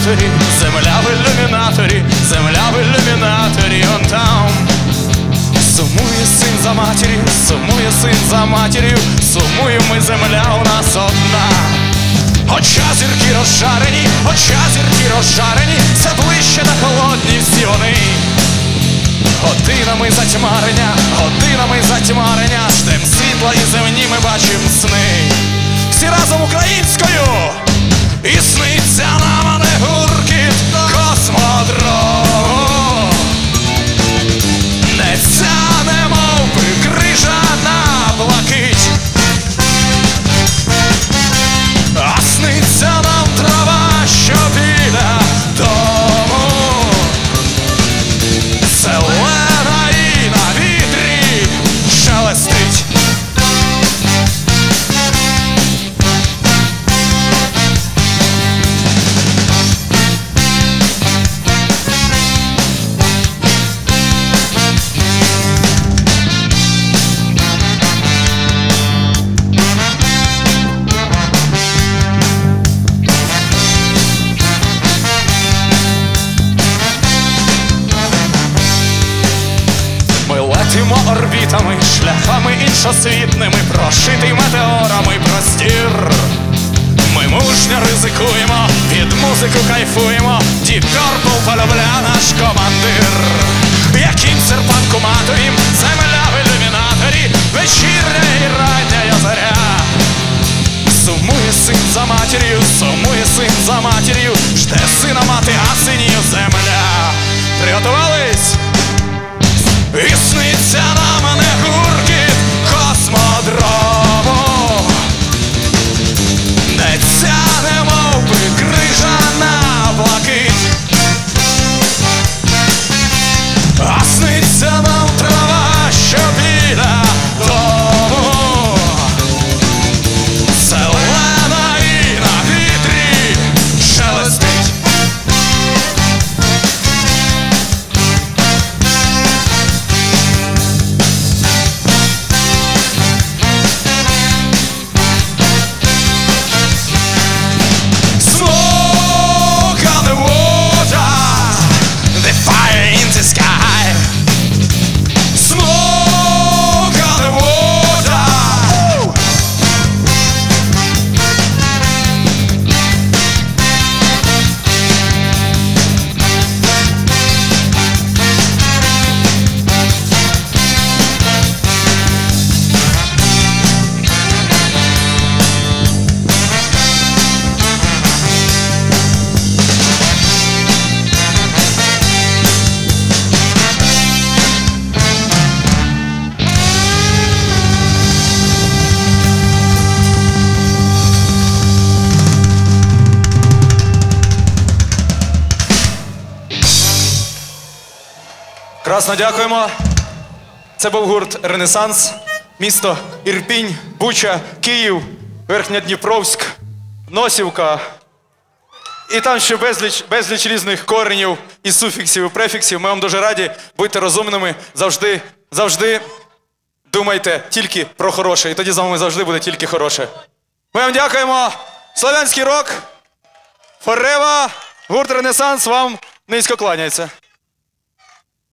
ілюмінаторі, земля в ілюмінаторі, земля в ілюмінаторі, он там. Сумує син за матір'ю, сумує син за матір'ю, сумуємо ми, земля у нас одна. Оча зірки розшарені, оча зірки розшарені, все ближче та холодні всі вони. Годинами затьмарення, годинами затьмарення, ждем світла і земні ми бачим сни. Всі разом українською! І сниться нам не гуркіт космодрому. Не ця, немов би крижана блакить, а сниться нам трава, що біля дому. Зелена і на вітрі шелестить. Летимо орбітами, шляхами іншосвітними, прошитий метеорами простір. Ми мужньо ризикуємо, під музику кайфуємо, Deep Purple полюбля наш командир. Яким серпанку матовім, земля в ілюмінаторі, вечірня і рання зоря. Сумує син за матір'ю, сумує син за матір'ю, жде сина мати, а синів земля. Приготувались? І сниться нам не гуркіт космодрому. Не ця, немов би крижана блакить, а сниться нам трава, що біля дому. Зелена і на вітрі шелестить. Красно дякуємо. Це був гурт «Ренесанс», місто Ірпінь, Буча, Київ, Верхньодніпровськ, Носівка. І там ще безліч різних коренів і суфіксів, і префіксів. Ми вам дуже раді. Будьте розумними. Завжди думайте тільки про хороше. І тоді з вами завжди буде тільки хороше. Ми вам дякуємо. Слов'янський рок. Форева. Гурт «Ренесанс» вам низько кланяється.